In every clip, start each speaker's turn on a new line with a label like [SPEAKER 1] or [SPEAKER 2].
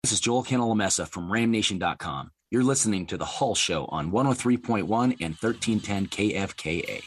[SPEAKER 1] This is Joel Cantalamessa from RamNation.com. You're listening to The Hull Show on 103.1 and 1310 KFKA.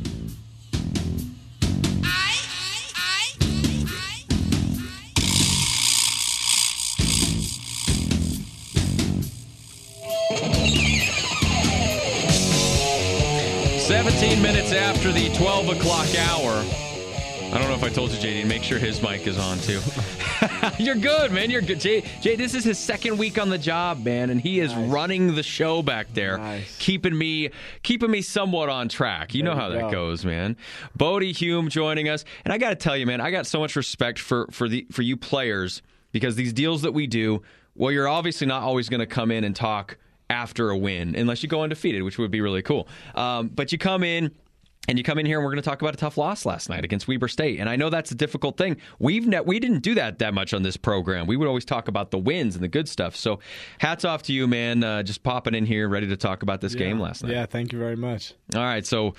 [SPEAKER 2] Minutes after the 12 o'clock hour. I don't know if I told you, JD, make sure his mic is on, too. You're good, man. You're good. Jay, this is his second week on the job, man, and he is running the show back there, keeping me somewhat on track. You know how that goes, man. Bodie Hume joining us. And I got to tell you, man, I got so much respect for you players, because these deals that we do, well, you're obviously not always going to come in and talk after a win, unless you go undefeated, which would be really cool. But you come in here and we're going to talk about a tough loss last night against Weber State. And I know that's a difficult thing. We didn't do that much on this program. We would always talk about the wins and the good stuff. So hats off to you, man, just popping in here, ready to talk about this game last night.
[SPEAKER 3] Yeah, thank you very much.
[SPEAKER 2] All right, so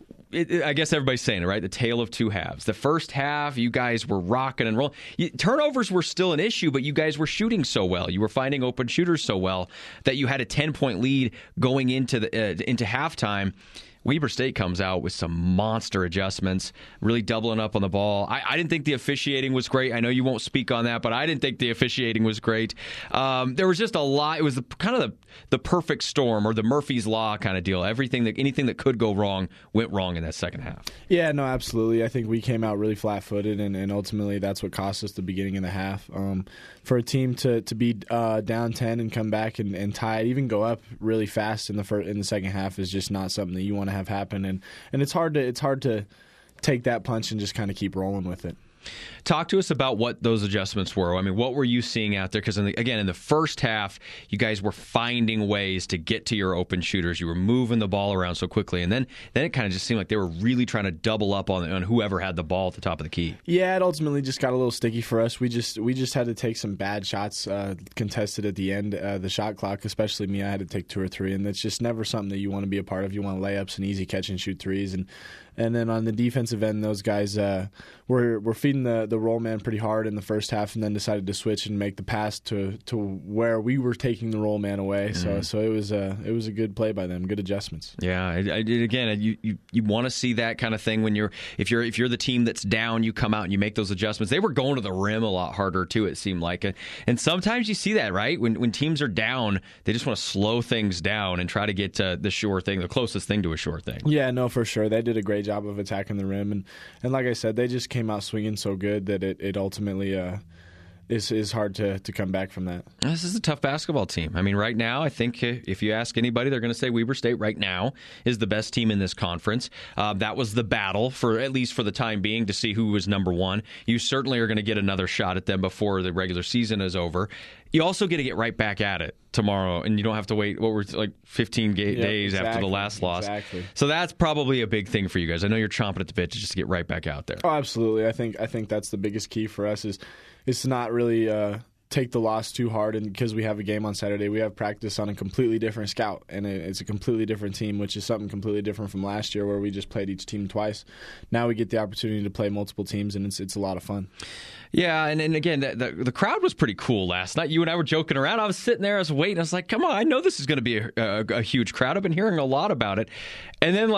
[SPEAKER 2] I guess everybody's saying it, right? The tale of two halves. The first half, you guys were rocking and rolling. Turnovers were still an issue, but you guys were shooting so well. You were finding open shooters so well that you had a 10-point lead going into halftime. Weber State comes out with some monster adjustments, really doubling up on the ball. I didn't think the officiating was great. I know you won't speak on that, but I didn't think the officiating was great. There was just a lot. It was kind of the perfect storm, or the Murphy's Law kind of deal. Anything that could go wrong went wrong in that second half.
[SPEAKER 3] Yeah, no, absolutely. I think we came out really flat-footed, and ultimately that's what cost us the beginning of the half. For a team to be down 10 and come back and tie it, even go up really fast in the second half, is just not something that you want to have happen, and it's hard to take that punch and just kind of keep rolling with it.
[SPEAKER 2] Talk to us about what those adjustments were. I mean, what were you seeing out there? Because, in the first half, you guys were finding ways to get to your open shooters. You were moving the ball around so quickly. And then it kind of just seemed like they were really trying to double up on whoever had the ball at the top of the key.
[SPEAKER 3] Yeah, it ultimately just got a little sticky for us. We just had to take some bad shots contested at the end. The shot clock, especially me, I had to take 2 or 3. And that's just never something that you want to be a part of. You want layups and easy catch and shoot threes. And then on the defensive end, those guys were feeding the roll man pretty hard in the first half, and then decided to switch and make the pass to where we were taking the roll man away. Mm-hmm. So it was a good play by them, good adjustments.
[SPEAKER 2] Yeah, again, you want to see that kind of thing when if you're the team that's down, you come out and you make those adjustments. They were going to the rim a lot harder too, it seemed like, and sometimes you see that, right? When teams are down, they just want to slow things down and try to get the sure thing, the closest thing to a sure thing.
[SPEAKER 3] Yeah, no, for sure. They did a great job of attacking the rim, and like I said, they just came out swinging so good that it ultimately is hard to come back from that.
[SPEAKER 2] This is a tough basketball team. I mean, right now, I think if you ask anybody, they're going to say Weber State right now is the best team in this conference. That was the battle, at least for the time being, to see who was number one. You certainly are going to get another shot at them before the regular season is over. You also get to get right back at it tomorrow, and you don't have to wait 15 days after the last loss.
[SPEAKER 3] Exactly.
[SPEAKER 2] So that's probably a big thing for you guys. I know you're chomping at the bit just to get right back out there.
[SPEAKER 3] Oh, absolutely. I think that's the biggest key for us is to not really take the loss too hard, and because we have a game on Saturday, we have practice on a completely different scout, and it's a completely different team, which is something completely different from last year where we just played each team twice. Now we get the opportunity to play multiple teams, and it's a lot of fun.
[SPEAKER 2] Yeah, and again, the crowd was pretty cool last night. You and I were joking around. I was sitting there, I was waiting. I was like, come on, I know this is going to be a huge crowd. I've been hearing a lot about it. And then,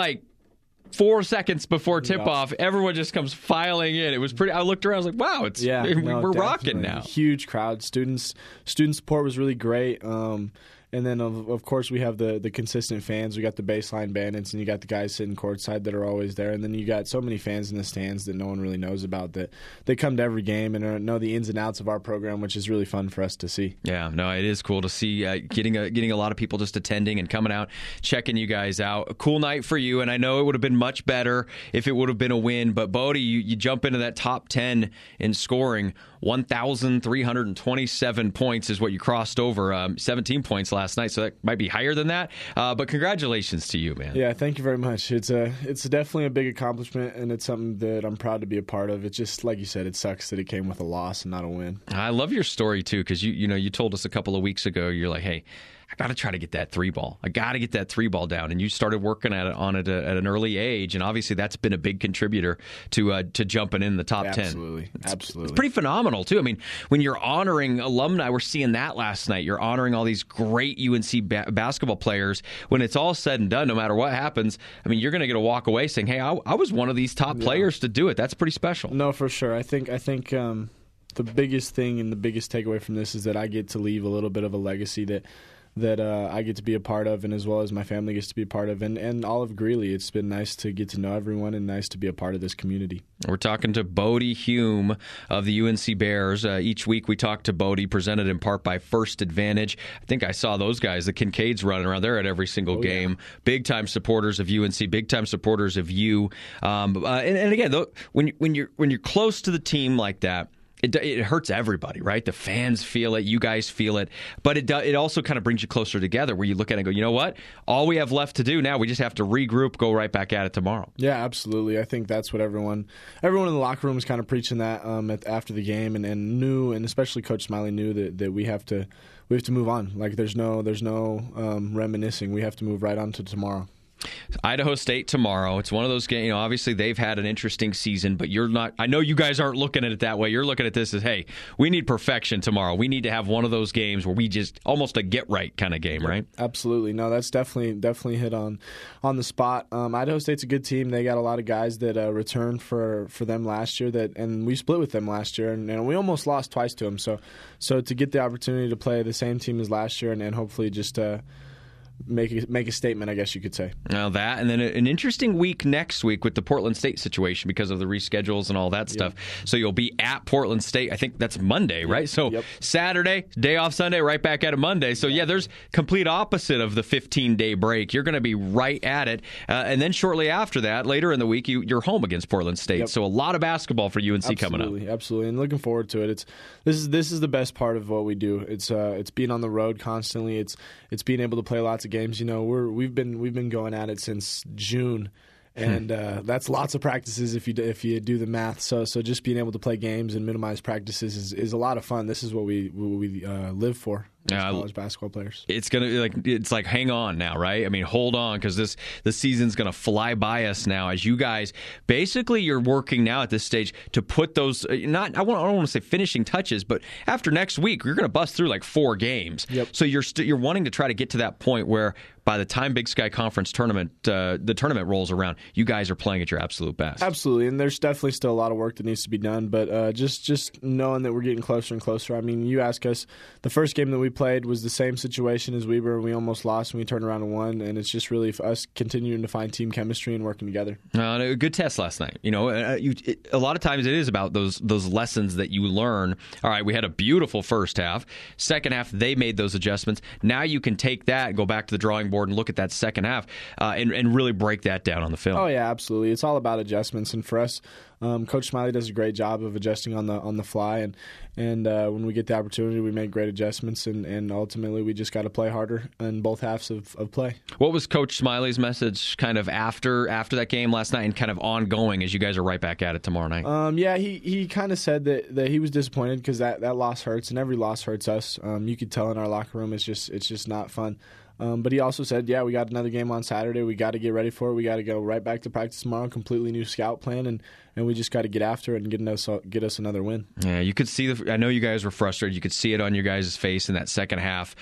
[SPEAKER 2] 4 seconds before tip-off, everyone just comes filing in. It was pretty. I looked around, I was like, wow, we're rocking now.
[SPEAKER 3] Huge crowd. Student support was really great. And then, of course, we have the consistent fans. We got the baseline bandits, and you got the guys sitting courtside that are always there. And then you got so many fans in the stands that no one really knows about, that they come to every game and know the ins and outs of our program, which is really fun for us to see.
[SPEAKER 2] Yeah, no, it is cool to see getting a lot of people just attending and coming out, checking you guys out. A cool night for you, and I know it would have been much better if it would have been a win. But, Bodie, you jump into that top 10 in scoring. 1,327 points is what you crossed over. 17 points last night, so that might be higher than that. But congratulations to you, man.
[SPEAKER 3] Yeah, thank you very much. It's definitely a big accomplishment, and it's something that I'm proud to be a part of. It's just, like you said, it sucks that it came with a loss and not a win.
[SPEAKER 2] I love your story, too, because you told us a couple of weeks ago, you're like, hey, I got to try to get that 3-ball. I got to get that 3-ball down. And you started working at it at an early age, and obviously that's been a big contributor to jumping in the top 10.
[SPEAKER 3] Absolutely.
[SPEAKER 2] It's pretty phenomenal, too. I mean, when you're honoring alumni, we're seeing that last night. You're honoring all these great UNC basketball players. When it's all said and done, no matter what happens, I mean, you're going to get a walk away saying, hey, I was one of these top players to do it. That's pretty special.
[SPEAKER 3] No, for sure. I think the biggest thing and the biggest takeaway from this is that I get to leave a little bit of a legacy that I get to be a part of, and as well as my family gets to be a part of, and all of Greeley. It's been nice to get to know everyone and nice to be a part of this community.
[SPEAKER 2] We're talking to Bodie Hume of the UNC Bears. Each week we talk to Bodie, presented in part by First Advantage. I think I saw those guys, the Kincaids, running around. They're at every single game. Yeah. Big-time supporters of UNC, big-time supporters of you. And again, when you're close to the team like that, it hurts everybody, right? The fans feel it, you guys feel it, but it also kind of brings you closer together where you look at it and go, you know what? All we have left to do now, we just have to regroup, go right back at it tomorrow.
[SPEAKER 3] Yeah, absolutely. I think that's what everyone in the locker room was kind of preaching that after the game, and knew, and especially Coach Smiley knew that we have to move on. Like there's no reminiscing. We have to move right on to tomorrow.
[SPEAKER 2] Idaho State tomorrow. It's one of those games. Obviously, they've had an interesting season, but you're not. I know you guys aren't looking at it that way. You're looking at this as, hey, we need perfection tomorrow. We need to have one of those games where we just almost a get right kind of game, right?
[SPEAKER 3] Absolutely. No, that's definitely hit on the spot. Idaho State's a good team. They got a lot of guys that returned for them last year. And we split with them last year, and we almost lost twice to them. So to get the opportunity to play the same team as last year, and hopefully just make a statement, I guess you could say.
[SPEAKER 2] Now that, and then an interesting week next week with the Portland State situation because of the reschedules and all that stuff. So you'll be at Portland State. I think that's Monday, right? So Saturday, day off Sunday, right back at it Monday. So there's complete opposite of the 15-day break. You're going to be right at it. And then shortly after that, later in the week, you're home against Portland State. So a lot of basketball for UNC coming up.
[SPEAKER 3] Absolutely, and looking forward to it. This is the best part of what we do. It's being on the road constantly. It's being able to play lots of games. You know, we've been going at it since June, and that's lots of practices if you do the math. So just being able to play games and minimize practices is a lot of fun. This is what we live for. College basketball players.
[SPEAKER 2] It's like hang on now, right? I mean, hold on, because the season's gonna fly by us now. As you guys, basically, you're working now at this stage to put those I don't want to say finishing touches, but after next week, you're gonna bust through like 4 games. So you're wanting to try to get to that point where by the time Big Sky Conference tournament, the tournament rolls around, you guys are playing at your absolute best.
[SPEAKER 3] Absolutely, and there's definitely still a lot of work that needs to be done, but just knowing that we're getting closer and closer. I mean, you ask us, the first game that we played was the same situation as Weber. We almost lost and we turned around and won, and it's just really for us continuing to find team chemistry and working together.
[SPEAKER 2] A good test last night. You know, a lot of times it is about those lessons that you learn. All right, we had a beautiful first half. Second half, they made those adjustments. Now you can take that and go back to the drawing board and look at that second half and really break that down on the film.
[SPEAKER 3] Oh yeah, absolutely. It's all about adjustments, and for us, Coach Smiley does a great job of adjusting on the fly, and when we get the opportunity, we make great adjustments, and ultimately we just got to play harder in both halves of play.
[SPEAKER 2] What was Coach Smiley's message kind of after that game last night and kind of ongoing as you guys are right back at it tomorrow night?
[SPEAKER 3] He kind of said that he was disappointed because that loss hurts, and every loss hurts us. You could tell in our locker room it's just not fun. But he also said, we got another game on Saturday. We got to get ready for it. We got to go right back to practice tomorrow, completely new scout plan, and we just got to get after it and get us another win.
[SPEAKER 2] Yeah, you could see I know you guys were frustrated. You could see it on your guys' face in that second half.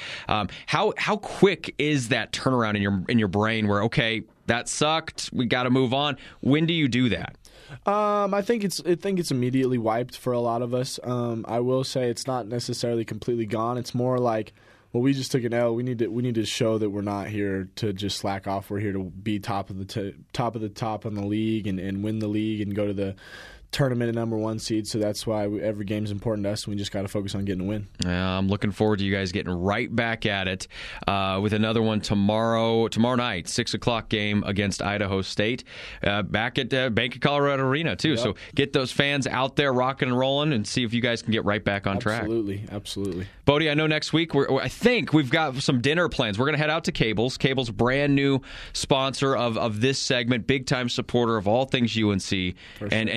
[SPEAKER 2] How quick is that turnaround in your brain where, okay, that sucked, we got to move on? When do you do that?
[SPEAKER 3] I think it's immediately wiped for a lot of us. I will say it's not necessarily completely gone. It's more like, well, we just took an L. We need to show that we're not here to just slack off. We're here to be top of the top in the league and win the league and go to the tournament at number 1 seed. So that's why every game's important to us, and we just got to focus on getting a win.
[SPEAKER 2] I'm looking forward to you guys getting right back at it with another one tomorrow night, 6:00 game against Idaho State, back at Bank of Colorado Arena too. So get those fans out there rocking and rolling, and see if you guys can get right back on track.
[SPEAKER 3] Absolutely.
[SPEAKER 2] Bodie, I know next week I think we've got some dinner plans. We're going to head out to Cable's. Cable's brand new sponsor of this segment, big time supporter of all things UNC, and they've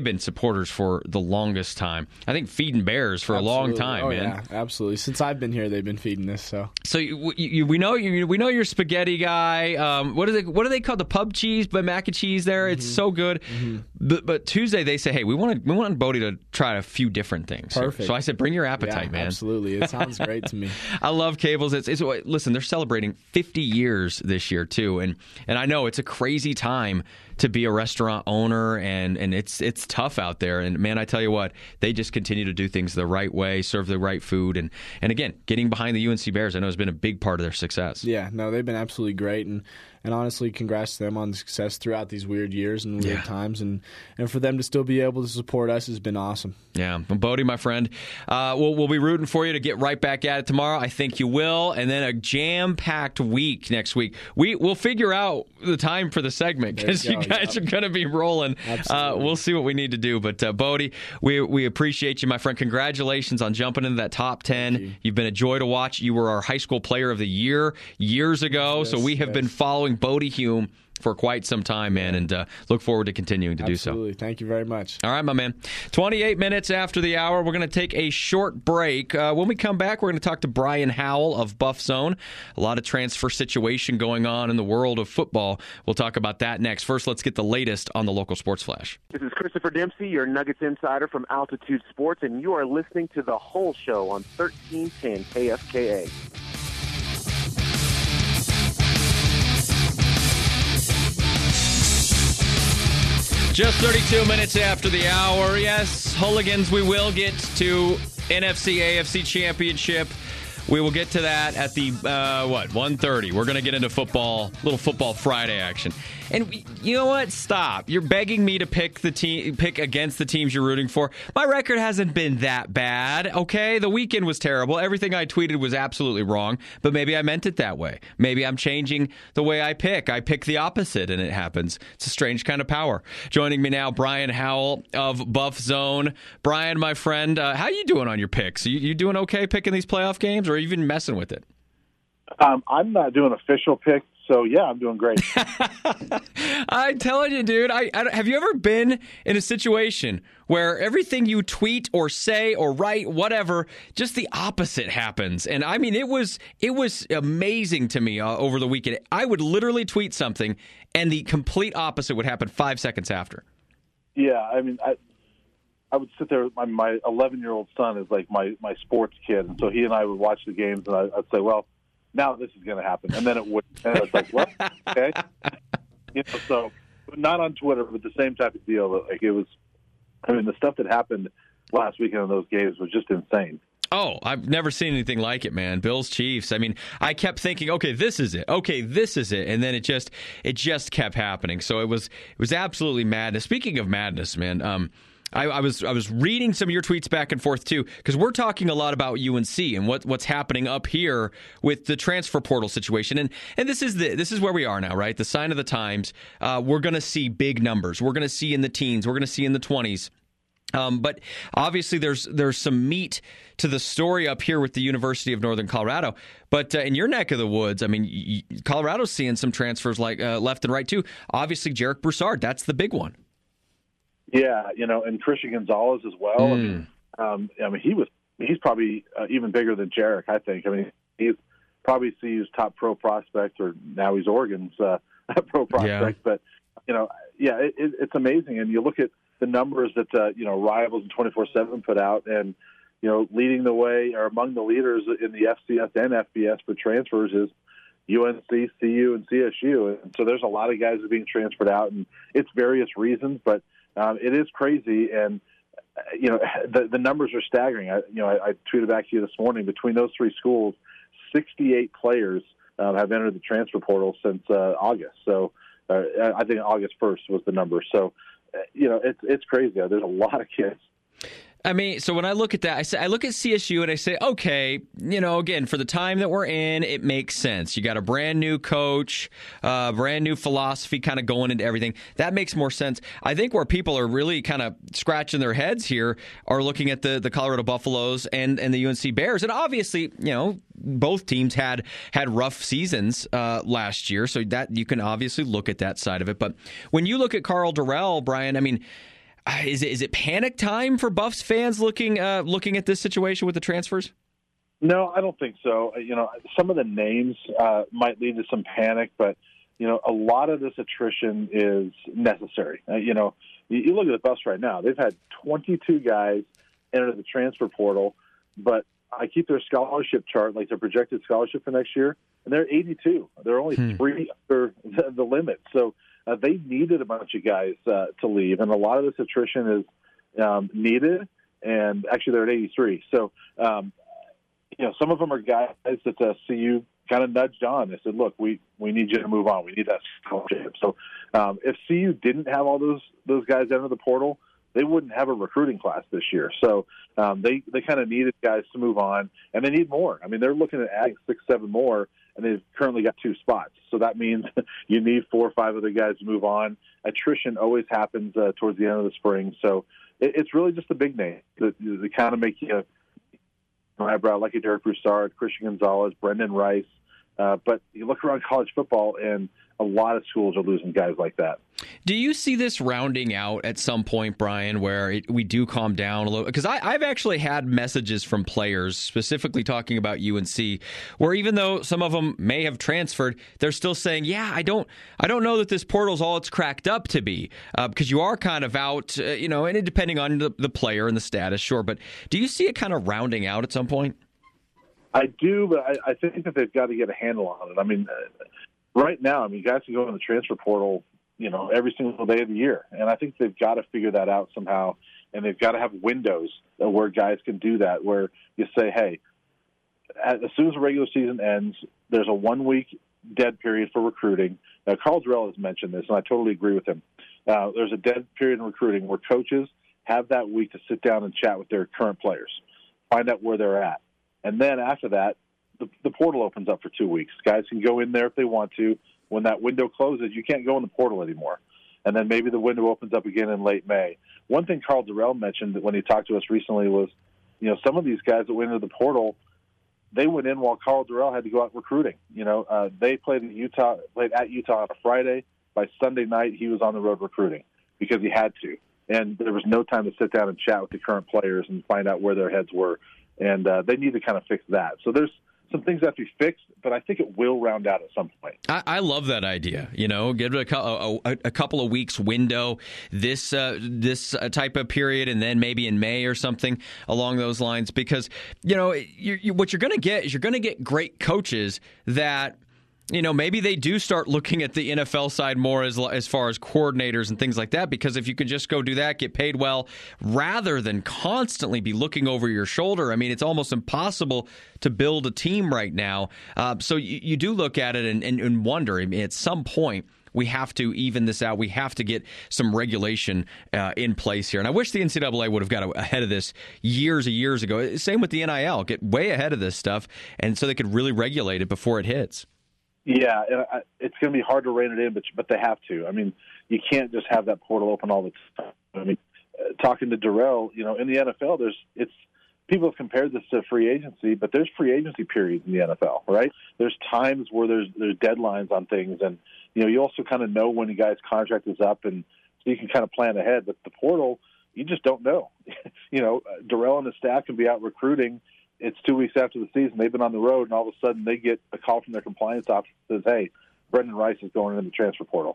[SPEAKER 2] been supporters for the longest time. I think feeding bears for a long time, man.
[SPEAKER 3] Yeah, absolutely. Since I've been here, they've been feeding this. So
[SPEAKER 2] we know you're a spaghetti guy. What do they call the pub cheese, but mac and cheese there? It's so good. But Tuesday they say, hey, we want Bodie to try a few different things.
[SPEAKER 3] Perfect.
[SPEAKER 2] Here. So I said, bring your appetite, man.
[SPEAKER 3] Absolutely. It sounds great to me.
[SPEAKER 2] I love Cables. Listen, they're celebrating 50 years this year too, and I know it's a crazy time to be a restaurant owner, and it's tough out there. And man, I tell you what, they just continue to do things the right way, serve the right food, and again, getting behind the UNC Bears, I know has been a big part of their success.
[SPEAKER 3] Yeah, no, they've been absolutely great, and honestly, congrats to them on the success throughout these weird years and weird times, and for them to still be able to support us has been awesome. Yeah,
[SPEAKER 2] well, Bodie, my friend, we'll be rooting for you to get right back at it tomorrow. I think you will, and then a jam-packed week next week. We'll figure out the time for the segment because you guys are going to be rolling. We'll see what we need to do, but Bodie, we appreciate you, my friend. Congratulations on jumping into that top 10. You've been a joy to watch. You were our high school player of the year years ago, so we have been following Bodie Hume for quite some time, man, and look forward to continuing to do so.
[SPEAKER 3] Absolutely. Thank you very much.
[SPEAKER 2] All right, my man. 28 minutes after the hour, we're going to take a short break. When we come back, we're going to talk to Brian Howell of Buff Zone. A lot of transfer situation going on in the world of football. We'll talk about that next. First, let's get the latest on the local sports flash.
[SPEAKER 4] This is Christopher Dempsey, your Nuggets insider from Altitude Sports, and you are listening to The Whole Show on 1310 KFKA.
[SPEAKER 2] Just 32 minutes after the hour. Yes, Hooligans, we will get to NFC, AFC Championship. We will get to that at the, 1:30. We're going to get into football, little Football Friday action. And you know what? Stop. You're begging me to pick against the teams you're rooting for. My record hasn't been that bad, okay? The weekend was terrible. Everything I tweeted was absolutely wrong, but maybe I meant it that way. Maybe I'm changing the way I pick. I pick the opposite, and it happens. It's a strange kind of power. Joining me now, Brian Howell of Buff Zone. Brian, my friend, how you doing on your picks? You doing okay picking these playoff games, or are you even messing with it?
[SPEAKER 5] I'm not doing official picks. So, yeah, I'm doing great.
[SPEAKER 2] I'm telling you, dude, I have you ever been in a situation where everything you tweet or say or write, whatever, just the opposite happens? And, I mean, it was amazing to me over the weekend. I would literally tweet something, and the complete opposite would happen 5 seconds after.
[SPEAKER 5] Yeah, I mean, I would sit there. My 11-year-old son is like my sports kid, and so he and I would watch the games, and I'd say, well, now this is going to happen. And then it would. And I was like, what? Okay. So not on Twitter, but the same type of deal. Like it was, I mean, the stuff that happened last weekend in those games was just insane.
[SPEAKER 2] Oh, I've never seen anything like it, man. Bills, Chiefs. I mean, I kept thinking, okay, this is it. Okay, this is it. And then it just kept happening. So it was absolutely madness. Speaking of madness, man, I was reading some of your tweets back and forth too, because we're talking a lot about UNC and what's happening up here with the transfer portal situation, and this is where we are now, right? The sign of the times. We're going to see big numbers. We're going to see in the teens. We're going to see in the 20s. But obviously, there's some meat to the story up here with the University of Northern Colorado. But in your neck of the woods, I mean, Colorado's seeing some transfers like left and right too. Obviously, Jarek Broussard, that's the big one.
[SPEAKER 5] Yeah, and Christian Gonzalez as well. I mean, he's probably even bigger than Jarek, I think. I mean, he's probably CU's top pro prospect, or now he's Oregon's pro prospect. Yeah. But, it's amazing. And you look at the numbers that, Rivals and 24/7 put out, and, leading the way or among the leaders in the FCS and FBS for transfers is UNC, CU, and CSU. And so there's a lot of guys that are being transferred out, and it's various reasons, but it is crazy, and the numbers are staggering. I tweeted back to you this morning. Between those three schools, 68 players have entered the transfer portal since August. So I think August 1st was the number. So it's crazy. There's a lot of kids.
[SPEAKER 2] I mean, so when I look at that, I look at CSU and I say, okay, again, for the time that we're in, it makes sense. You got a brand new coach, brand new philosophy kind of going into everything. That makes more sense. I think where people are really kind of scratching their heads here are looking at the Colorado Buffaloes and the UNC Bears. And obviously, both teams had rough seasons last year, so that you can obviously look at that side of it. But when you look at Karl Dorrell, Brian, I mean, is it panic time for Buffs fans looking at this situation with the transfers?
[SPEAKER 5] No, I don't think so. Some of the names might lead to some panic, but a lot of this attrition is necessary. You look at the Buffs right now; they've had 22 guys enter the transfer portal, but I keep their scholarship chart, like their projected scholarship for next year, and they're 82. They're only 3 under the limit. So they needed a bunch of guys to leave, and a lot of this attrition is needed. And actually, they're at 83. So, some of them are guys that CU kind of nudged on. They said, "Look, we need you to move on. We need that scholarship." So, if CU didn't have all those guys enter the portal, they wouldn't have a recruiting class this year. So they kind of needed guys to move on, and they need more. I mean, they're looking at adding 6, 7 more, and they've currently got 2 spots. So that means you need 4 or 5 other guys to move on. Attrition always happens towards the end of the spring. So it's really just the big names that kind of make you an eyebrow, like a Derek Broussard, Christian Gonzalez, Brendan Rice. But you look around college football, and a lot of schools are losing guys like that.
[SPEAKER 2] Do you see this rounding out at some point, Brian, where we do calm down a little? Because I've actually had messages from players specifically talking about UNC, where even though some of them may have transferred, they're still saying, "Yeah, I don't know that this portal's all it's cracked up to be," because you are kind of out, and depending on the player and the status, sure. But do you see it kind of rounding out at some point?
[SPEAKER 5] I do, but I think that they've got to get a handle on it. I mean, right now, guys can go in the transfer portal, every single day of the year. And I think they've got to figure that out somehow. And they've got to have windows where guys can do that, where you say, hey, as soon as the regular season ends, there's a 1-week dead period for recruiting. Now, Carl Durrell has mentioned this, and I totally agree with him. There's a dead period in recruiting where coaches have that week to sit down and chat with their current players, find out where they're at. And then after that, the portal opens up for 2 weeks. Guys can go in there if they want to. When that window closes, you can't go in the portal anymore. And then maybe the window opens up again in late May. One thing Carl Durrell mentioned when he talked to us recently was, some of these guys that went into the portal, they went in while Carl Durrell had to go out recruiting. They played at Utah on a Friday. By Sunday night, he was on the road recruiting because he had to. And there was no time to sit down and chat with the current players and find out where their heads were. And they need to kind of fix that. So there's some things that have to be fixed, but I think it will round out at some point.
[SPEAKER 2] I love that idea. Give it a couple of weeks window, this type of period, and then maybe in May or something along those lines. Because what you're going to get is you're going to get great coaches that. Maybe they do start looking at the NFL side more as far as coordinators and things like that, because if you could just go do that, get paid well, rather than constantly be looking over your shoulder. I mean, it's almost impossible to build a team right now. So you do look at it and wonder, at some point, we have to even this out. We have to get some regulation in place here. And I wish the NCAA would have got ahead of this years ago. Same with the NIL. Get way ahead of this stuff, and so they could really regulate it before it hits.
[SPEAKER 5] Yeah, it's going to be hard to rein it in, but they have to. I mean, you can't just have that portal open all the time. I mean, talking to Durrell, in the NFL, people have compared this to free agency, but there's free agency periods in the NFL, right? There's times where there's deadlines on things, and you also kind of know when a guy's contract is up, and so you can kind of plan ahead. But the portal, you just don't know. Durrell and his staff can be out recruiting. It's 2 weeks after the season. They've been on the road, and all of a sudden they get a call from their compliance officer that says, hey, Brendan Rice is going into the transfer portal.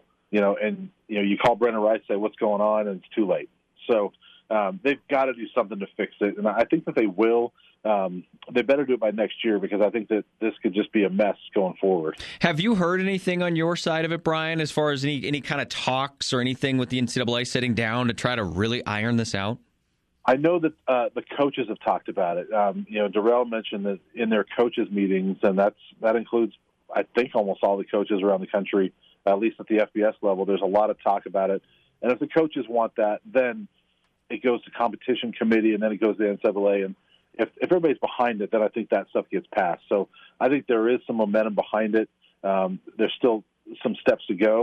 [SPEAKER 5] You call Brendan Rice, say what's going on, and it's too late. So they've got to do something to fix it, and I think that they will. They better do it by next year, because I think that this could just be a mess going forward.
[SPEAKER 2] Have you heard anything on your side of it, Brian, as far as any kind of talks or anything with the NCAA sitting down to try to really iron this out?
[SPEAKER 5] I know that the coaches have talked about it. Durrell mentioned that in their coaches meetings, and that includes, I think, almost all the coaches around the country, at least at the FBS level. There's a lot of talk about it. And if the coaches want that, then it goes to competition committee, and then it goes to the NCAA. And if everybody's behind it, then I think that stuff gets passed. So I think there is some momentum behind it. There's still some steps to go.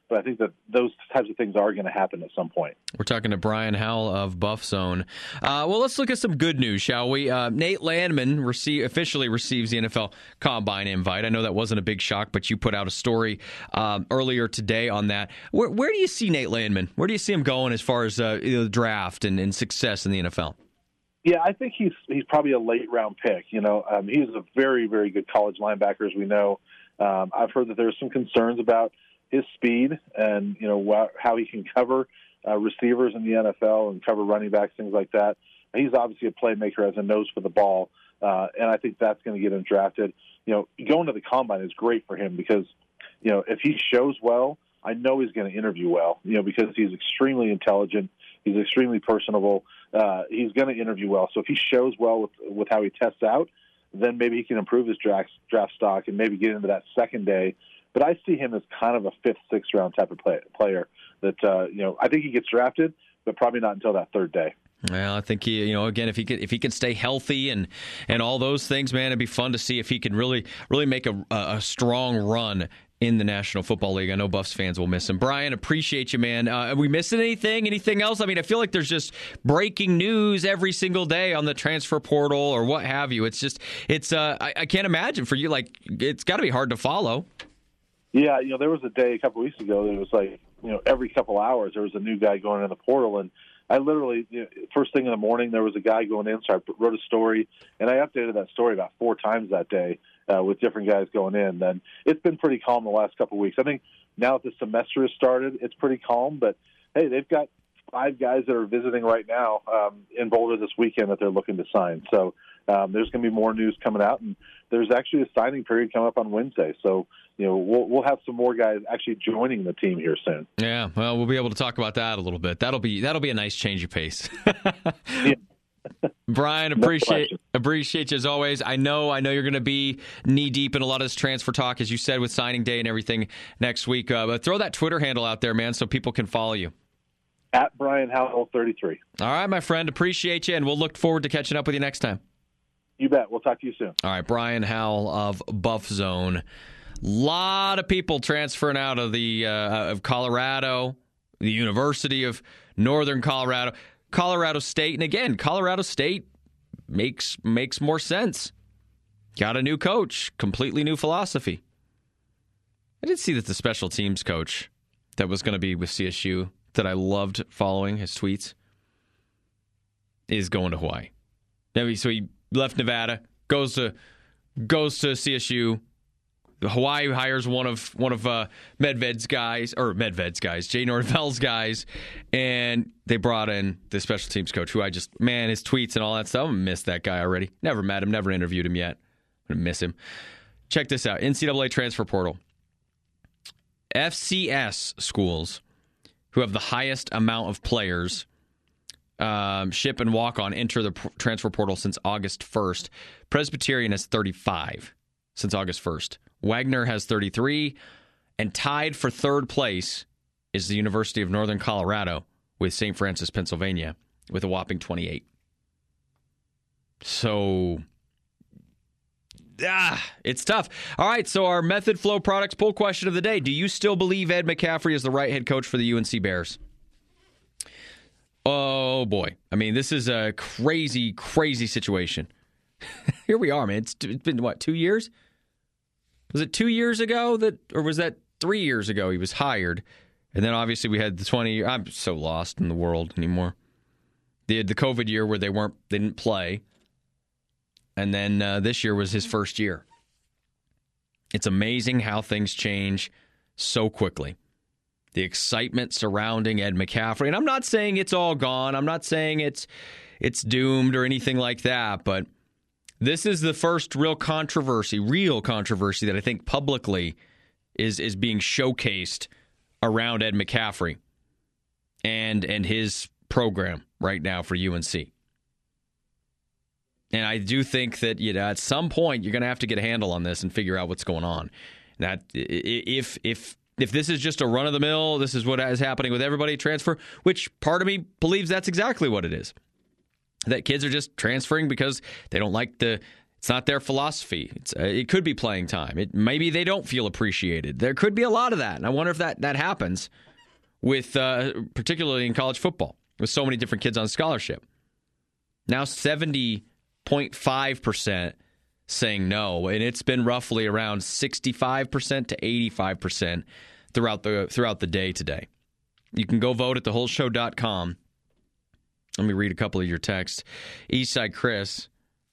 [SPEAKER 5] But I think that those types of things are going to happen at some point.
[SPEAKER 2] We're talking to Brian Howell of Buff Zone. Well, let's look at some good news, shall we? Nate Landman officially receives the NFL Combine invite. I know that wasn't a big shock, but you put out a story earlier today on that. Where do you see Nate Landman? Where do you see him going as far as the draft and success in the NFL?
[SPEAKER 5] Yeah, I think he's probably a late-round pick. He's a very, very good college linebacker, as we know. I've heard that there's some concerns about his speed and, how he can cover receivers in the NFL and cover running backs, things like that. He's obviously a playmaker, has a nose for the ball, and I think that's going to get him drafted. Going to the Combine is great for him because, if he shows well, I know he's going to interview well, because he's extremely intelligent. He's extremely personable. He's going to interview well. So if he shows well with how he tests out, then maybe he can improve his draft stock and maybe get into that second day. But I see him as kind of a 5th, 6th round type of player that, I think he gets drafted, but probably not until that third day.
[SPEAKER 2] Well, I think again, if he can stay healthy and all those things, man, it'd be fun to see if he can really make a strong run in the National Football League. I know Buffs fans will miss him. Brian, appreciate you, man. Are we missing anything? Anything else? I mean, I feel like there's just breaking news every single day on the transfer portal or what have you. I can't imagine for you. Like, it's got to be hard to follow.
[SPEAKER 5] Yeah, there was a day a couple weeks ago that it was like, every couple hours there was a new guy going in the portal, and I literally, first thing in the morning, there was a guy going in, so I wrote a story, and I updated that story about 4 times that day with different guys going in. Then it's been pretty calm the last couple of weeks. I think now that the semester has started, it's pretty calm, but hey, they've got 5 guys that are visiting right now in Boulder this weekend that they're looking to sign. So there's going to be more news coming out, and there's actually a signing period coming up on Wednesday. So, we'll have some more guys actually joining the team here soon.
[SPEAKER 2] Yeah, well, we'll be able to talk about that a little bit. That'll be a nice change of pace.
[SPEAKER 5] Yeah.
[SPEAKER 2] Brian, appreciate you as always. I know you're going to be knee deep in a lot of this transfer talk, as you said, with signing day and everything next week. But throw that Twitter handle out there, man, so people can follow you.
[SPEAKER 5] At Brian Howell 33.
[SPEAKER 2] All right, my friend, appreciate you, and we'll look forward to catching up with you next time.
[SPEAKER 5] You bet. We'll talk to you soon.
[SPEAKER 2] All right, Brian Howell of Buff Zone. Lot of people transferring out of the of Colorado, the University of Northern Colorado, Colorado State, and again, Colorado State makes more sense. Got a new coach, completely new philosophy. I did see that the special teams coach that was going to be with CSU, that I loved following his tweets, is going to Hawaii. So he left Nevada, goes to CSU. Hawaii hires one of Medved's guys, Jay Norvell's guys, and they brought in the special teams coach, who his tweets and all that stuff, I missed that guy already. Never met him, never interviewed him yet. I'm going to miss him. Check this out. NCAA transfer portal. FCS schools who have the highest amount of players ship and walk on enter the transfer portal since August 1st. Presbyterian has 35 since August 1st. Wagner has 33, and tied for third place is the University of Northern Colorado with St. Francis, Pennsylvania, with a whopping 28. So, it's tough. All right, so our Method Flow Products poll question of the day. Do you still believe Ed McCaffrey is the right head coach for the UNC Bears? Oh, boy. I mean, this is a crazy, crazy situation. Here we are, man. It's been, 2 years? Was it 2 years ago or was that 3 years ago he was hired? And then obviously we had the 20. I'm so lost in the world anymore. They had the COVID year where they didn't play. And then this year was his first year. It's amazing how things change so quickly. The excitement surrounding Ed McCaffrey. And I'm not saying it's all gone. I'm not saying it's doomed or anything like that, but this is the first real controversy that I think publicly is being showcased around Ed McCaffrey and his program right now for UNC. And I do think that at some point you're going to have to get a handle on this and figure out what's going on. That if this is just a run of the mill, this is what is happening with everybody transfer, which part of me believes that's exactly what it is. That kids are just transferring because they don't like it's It's not their philosophy. It could be playing time. Maybe they don't feel appreciated. There could be a lot of that, and I wonder if that happens with particularly in college football with so many different kids on scholarship. Now 70.5% saying no, and it's been roughly around 65% to 85% throughout the day today. You can go vote at thewholeshow.com. Let me read a couple of your texts. Eastside Chris.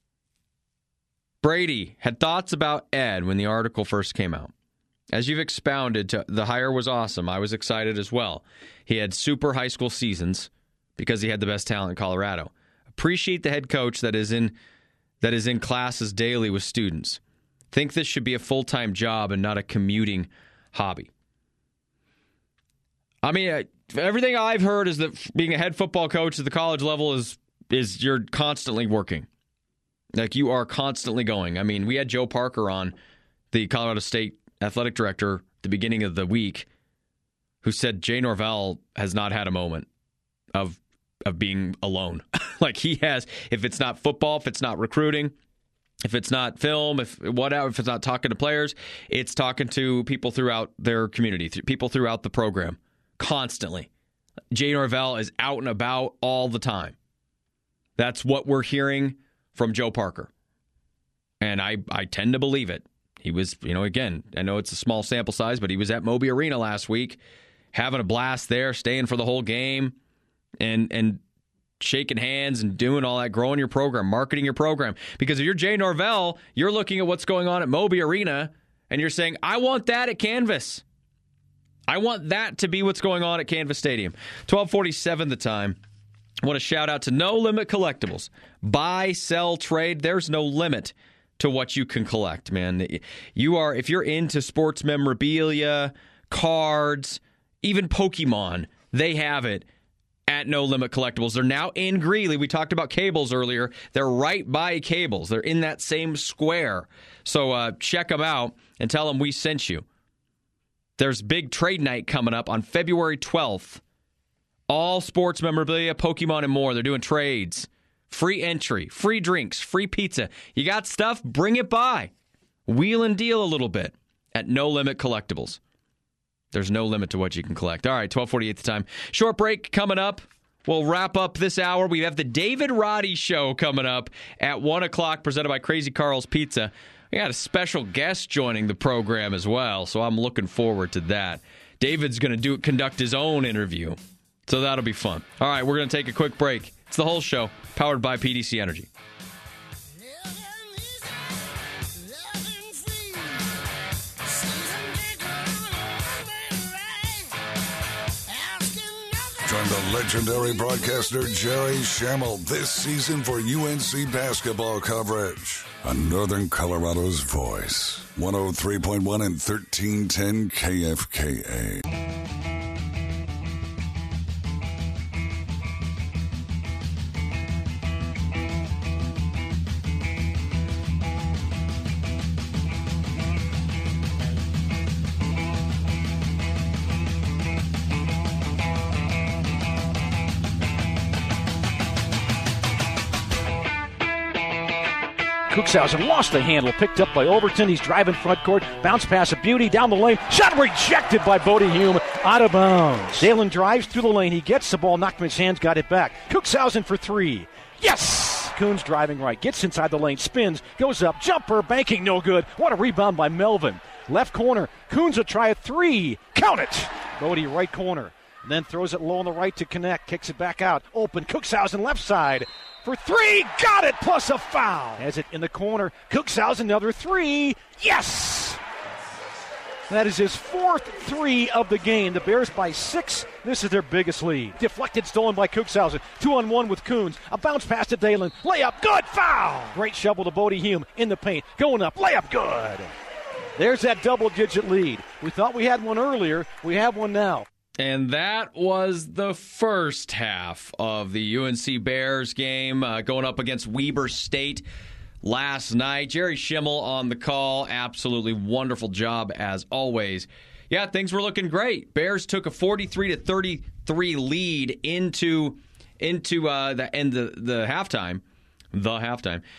[SPEAKER 2] Brady had thoughts about Ed when the article first came out. As you've expounded, the hire was awesome. I was excited as well. He had super high school seasons because he had the best talent in Colorado. Appreciate the head coach that is in classes daily with students. Think this should be a full-time job and not a commuting hobby. I mean, everything I've heard is that being a head football coach at the college level is you're constantly working. Like, you are constantly going. I mean, we had Joe Parker on, the Colorado State athletic director, at the beginning of the week, who said Jay Norvell has not had a moment of being alone. Like, he has, if it's not football, if it's not recruiting, if it's not film, if it's not talking to players, it's talking to people throughout their community, people throughout the program, constantly. Jay Norvell is out and about all the time. That's what we're hearing from Joe Parker. And I tend to believe it. He was, again, I know it's a small sample size, but he was at Moby Arena last week, having a blast there, staying for the whole game, and shaking hands and doing all that, growing your program, marketing your program. Because if you're Jay Norvell, you're looking at what's going on at Moby Arena, and you're saying, I want that at Canvas. I want that to be what's going on at Canvas Stadium. 12:47 the time. I want to shout out to No Limit Collectibles. Buy, sell, trade. There's no limit to what you can collect, man. If you're into sports memorabilia, cards, even Pokemon, they have it at No Limit Collectibles. They're now in Greeley. We talked about Cables earlier. They're right by Cables. They're in that same square. So check them out and tell them we sent you. There's big trade night coming up on February 12th. All sports memorabilia, Pokemon, and more. They're doing trades. Free entry, free drinks, free pizza. You got stuff? Bring it by. Wheel and deal a little bit at No Limit Collectibles. There's no limit to what you can collect. All right, 12:48 the time. Short break coming up. We'll wrap up this hour. We have the David Roddy Show coming up at 1 o'clock, presented by Crazy Carl's Pizza. We got a special guest joining the program as well, so I'm looking forward to that. David's going to conduct his own interview. So that'll be fun. All right, we're going to take a quick break. It's the whole show, powered by PDC Energy.
[SPEAKER 6] Join the legendary broadcaster Jerry Schemmel this season for UNC basketball coverage on Northern Colorado's voice, 103.1 and 1310 KFKA.
[SPEAKER 7] Cuxhausen lost the handle, picked up by Overton. He's driving front court, bounce pass a beauty down the lane. Shot rejected by Bodie Hume, out of bounds. Dalen drives through the lane. He gets the ball, knocked from his hands, got it back. Cuxhausen for three. Yes! Coons driving right, gets inside the lane, spins, goes up, jumper, banking, no good. What a rebound by Melvin. Left corner, Coons will try a three. Count it! Bodie right corner. Then throws it low on the right to connect, kicks it back out. Open, Cuxhausen left side. For three, got it, plus a foul. Has it in the corner, Cuxhausen, another three, yes! That is his fourth three of the game. The Bears by 6, this is their biggest lead. Deflected, stolen by Cuxhausen, 2-on-1 with Coons. A bounce pass to Dalen, layup, good, foul! Great shovel to Bodie Hume, in the paint, going up, layup, good! There's that double-digit lead. We thought we had one earlier, we have one now.
[SPEAKER 2] And that was the first half of the UNC Bears game going up against Weber State last night. Jerry Schemmel on the call. Absolutely wonderful job as always. Yeah, things were looking great. Bears took a 43-33 lead into the halftime.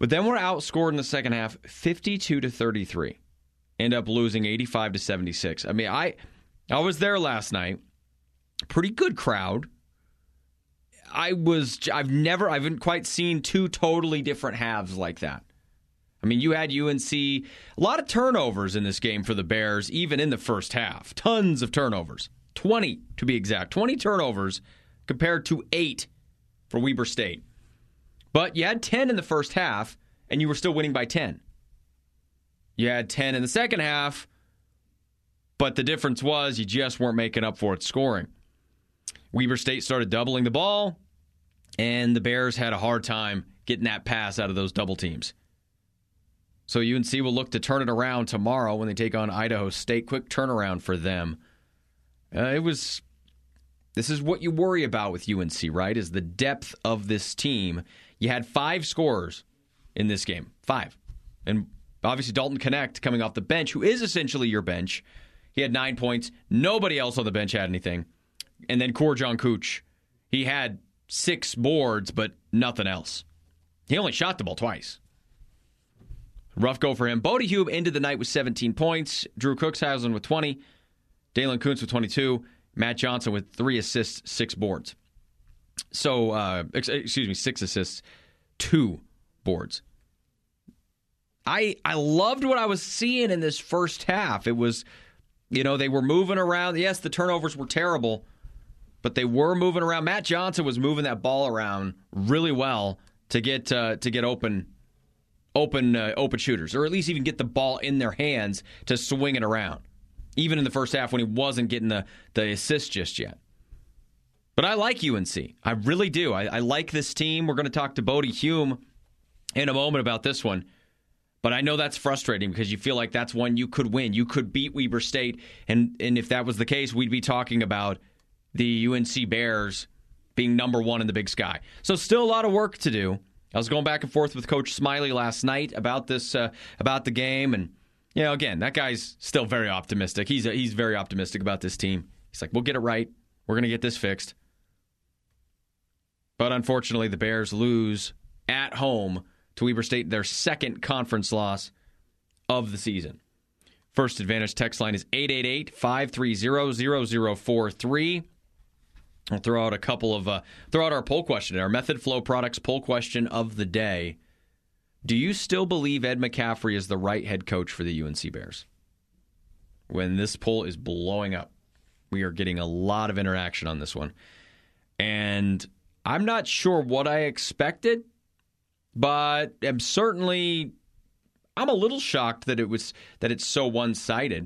[SPEAKER 2] But then we're outscored in the second half 52-33. End up losing 85-76. I mean, I was there last night. Pretty good crowd. I haven't quite seen two totally different halves like that. I mean, you had UNC, a lot of turnovers in this game for the Bears, even in the first half. Tons of turnovers. 20, to be exact. 20 turnovers compared to 8 for Weber State. But you had 10 in the first half, and you were still winning by 10. You had 10 in the second half, but the difference was you just weren't making up for it scoring. Weber State started doubling the ball, and the Bears had a hard time getting that pass out of those double teams. So UNC will look to turn it around tomorrow when they take on Idaho State. Quick turnaround for them. This is what you worry about with UNC, right, is the depth of this team. You had 5 scorers in this game. 5. And obviously Dalton Knecht coming off the bench, who is essentially your bench. He had 9 points. Nobody else on the bench had anything. And then Korjan Kuch, he had 6 boards, but nothing else. He only shot the ball twice. Rough go for him. Bodie Hume ended the night with 17 points. Drew Cookshausen with 20. Dalen Kuntz with 22. Matt Johnson with 3 assists, 6 boards. So, 6 assists, 2 boards. I loved what I was seeing in this first half. It was, they were moving around. Yes, the turnovers were terrible, but they were moving around. Matt Johnson was moving that ball around really well to get open shooters, or at least even get the ball in their hands to swing it around, even in the first half when he wasn't getting the assist just yet. But I like UNC. I really do. I like this team. We're going to talk to Bodie Hume in a moment about this one. But I know that's frustrating because you feel like that's one you could win. You could beat Weber State, and if that was the case, we'd be talking about the UNC Bears being number 1 in the Big Sky. So still a lot of work to do. I was going back and forth with Coach Smiley last night about this, about the game, and again, that guy's still very optimistic. He's very optimistic about this team. He's like, we'll get it right. We're going to get this fixed. But unfortunately, the Bears lose at home to Weber State, their second conference loss of the season. First Advantage text line is 888-530-0043. I'll throw out our poll question, our Method Flow Products poll question of the day. Do you still believe Ed McCaffrey is the right head coach for the UNC Bears? When this poll is blowing up, we are getting a lot of interaction on this one. And I'm not sure what I expected, but I'm a little shocked that it's so one-sided.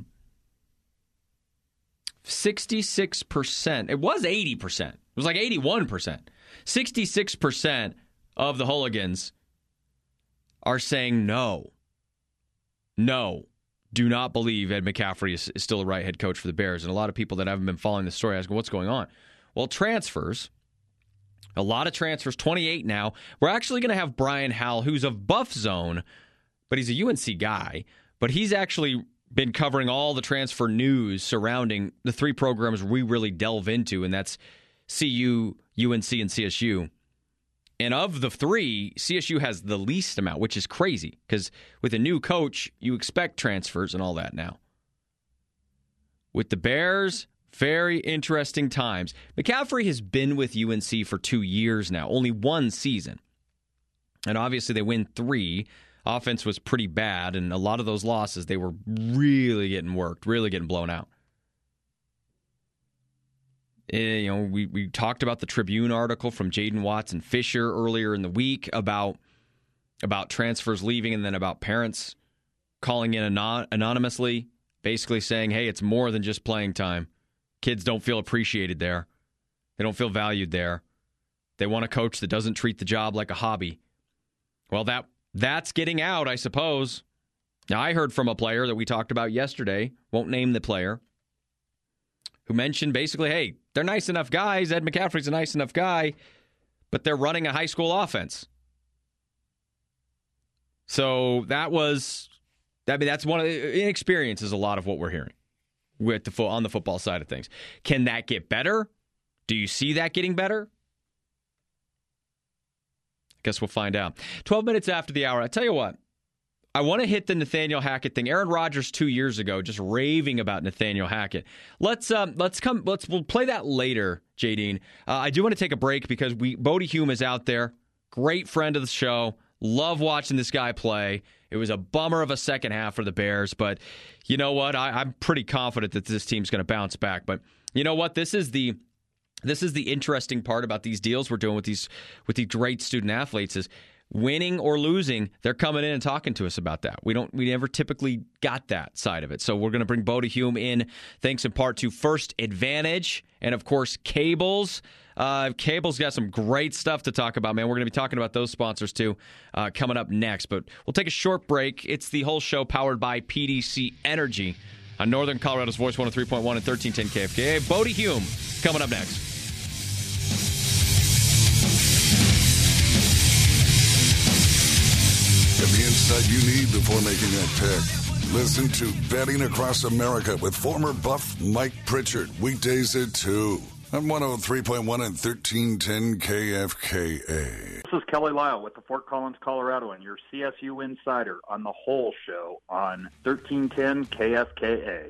[SPEAKER 2] 66%. It was 80%. It was like 81%. 66% of the hooligans are saying no. No. Do not believe Ed McCaffrey is still the right head coach for the Bears. And a lot of people that haven't been following the story asking what's going on. Well, transfers. A lot of transfers, 28 now. We're actually going to have Brian Howell, who's of Buff Zone, but he's a UNC guy. But he's actually been covering all the transfer news surrounding the 3 programs we really delve into, and that's CU, UNC, and CSU. And of the 3, CSU has the least amount, which is crazy, because with a new coach, you expect transfers and all that now. With the Bears, very interesting times. McCaffrey has been with UNC for 2 years now, only 1 season. And obviously they win 3. Offense was pretty bad, and a lot of those losses, they were really getting worked, really getting blown out. We talked about the Tribune article from Jaden Watson Fisher earlier in the week about transfers leaving, and then about parents calling in anonymously, basically saying, hey, it's more than just playing time. Kids don't feel appreciated there. They don't feel valued there. They want a coach that doesn't treat the job like a hobby. Well, that's getting out, I suppose. Now, I heard from a player that we talked about yesterday, won't name the player, who mentioned basically, hey, they're nice enough guys. Ed McCaffrey's a nice enough guy, but they're running a high school offense. So that's one of the inexperience is a lot of what we're hearing with on the football side of things. Can that get better? Do you see that getting better? Guess we'll find out. 12 minutes after the hour. I tell you what, I want to hit the Nathaniel Hackett thing. Aaron Rodgers 2 years ago just raving about Nathaniel Hackett. We'll play that later, J.D. I do want to take a break because Bodie Hume is out there. Great friend of the show. Love watching this guy play. It was a bummer of a second half for the Bears, but you know what? I'm pretty confident that this team's going to bounce back. But you know what? This is the interesting part about these deals we're doing with these great student athletes is winning or losing, they're coming in and talking to us about that. We never typically got that side of it. So we're going to bring Bodie Hume in, thanks in part to First Advantage and, of course, Cables. Cable's got some great stuff to talk about, man. We're going to be talking about those sponsors, too, coming up next. But we'll take a short break. It's the whole show powered by PDC Energy on Northern Colorado's Voice 103.1 and 1310 KFKA. Bodie Hume coming up next.
[SPEAKER 6] Get the insight you need before making that pick. Listen to Betting Across America with former Buff Mike Pritchard. Weekdays at 2 on 103.1 and 1310 KFKA.
[SPEAKER 8] This is Kelly Lyle with the Fort Collins, Colorado, and your CSU Insider on the whole show on 1310 KFKA.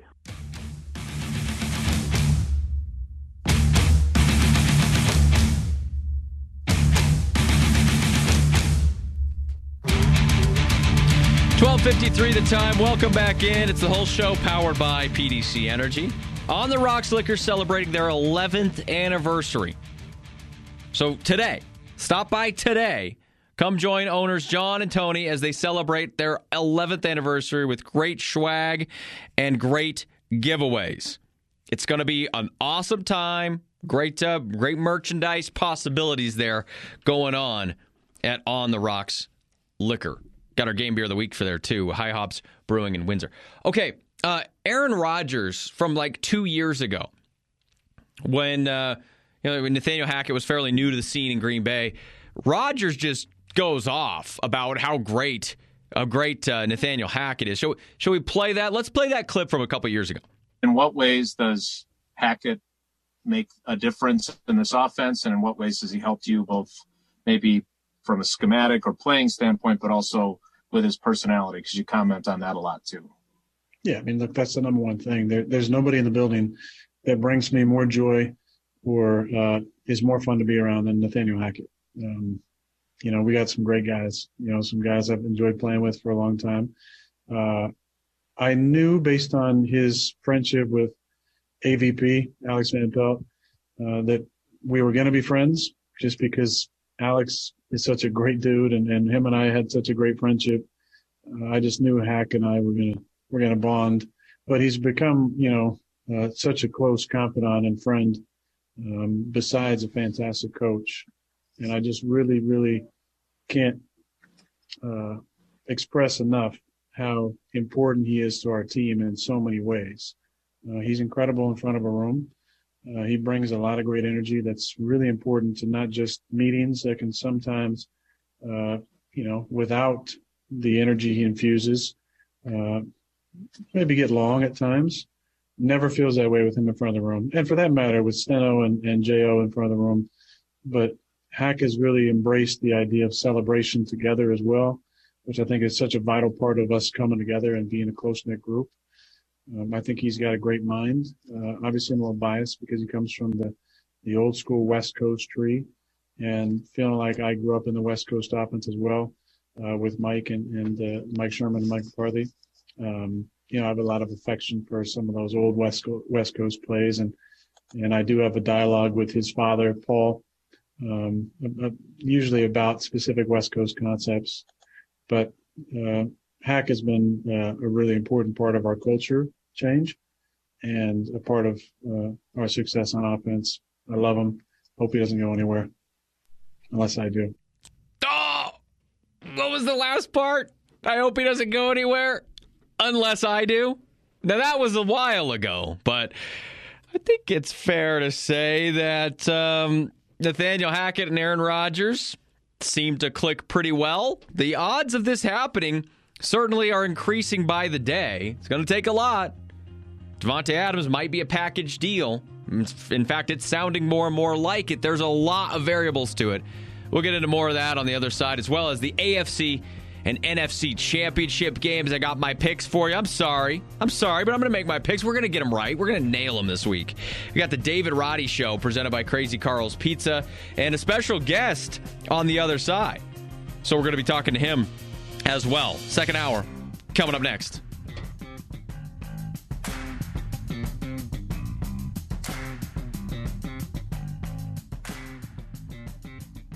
[SPEAKER 2] .53 the time. Welcome back in. It's the whole show powered by PDC Energy. On the Rocks Liquor celebrating their 11th anniversary. So today, stop by today. Come join owners John and Tony as they celebrate their 11th anniversary with great swag and great giveaways. It's going to be an awesome time. Great merchandise possibilities there going on at On the Rocks Liquor. Got our game beer of the week for there, too. High Hops Brewing in Windsor. Okay, Aaron Rodgers from like 2 years ago when Nathaniel Hackett was fairly new to the scene in Green Bay. Rodgers just goes off about how great Nathaniel Hackett is. Shall we play that? Let's play that clip from a couple years ago.
[SPEAKER 9] In what ways does Hackett make a difference in this offense, and in what ways has he helped you both maybe from a schematic or playing standpoint, but also with his personality? Because you comment on that a lot too.
[SPEAKER 10] Yeah, I mean, look, that's the number one thing. There's nobody in the building that brings me more joy or is more fun to be around than Nathaniel Hackett. We got some great guys, some guys I've enjoyed playing with for a long time. I knew based on his friendship with AVP, Alex Van Pelt, that we were going to be friends just because Alex is such a great dude, and him and I had such a great friendship. I just knew Hack and I were gonna bond. But he's become, such a close confidant and friend, besides a fantastic coach. And I just really, really can't express enough how important he is to our team in so many ways. He's incredible in front of a room. He brings a lot of great energy that's really important to not just meetings that can sometimes, without the energy he infuses, maybe get long at times. Never feels that way with him in front of the room. And for that matter, with Steno and J.O. in front of the room. But Hack has really embraced the idea of celebration together as well, which I think is such a vital part of us coming together and being a close-knit group. I think he's got a great mind. Obviously, I'm a little biased because he comes from the old school West Coast tree, and feeling like I grew up in the West Coast offense as well with Mike and Mike Sherman and Mike McCarthy. I have a lot of affection for some of those old West Coast plays, and I do have a dialogue with his father, Paul, usually about specific West Coast concepts. But Hack has been a really important part of our culture change and a part of our success on offense. I love him. Hope he doesn't go anywhere, unless I do.
[SPEAKER 2] Oh, what was the last part? I hope he doesn't go anywhere, unless I do. Now, that was a while ago, but I think it's fair to say that Nathaniel Hackett and Aaron Rodgers seem to click pretty well. The odds of this happening certainly are increasing by the day. It's going to take a lot. Devontae Adams might be a package deal. In fact, it's sounding more and more like it. There's a lot of variables to it. We'll get into more of that on the other side, as well as the AFC and NFC championship games. I got my picks for you. I'm sorry, but I'm going to make my picks. We're going to get them right. We're going to nail them this week. We got the David Roddy Show presented by Crazy Carl's Pizza and a special guest on the other side. So we're going to be talking to him as well. Second hour coming up next.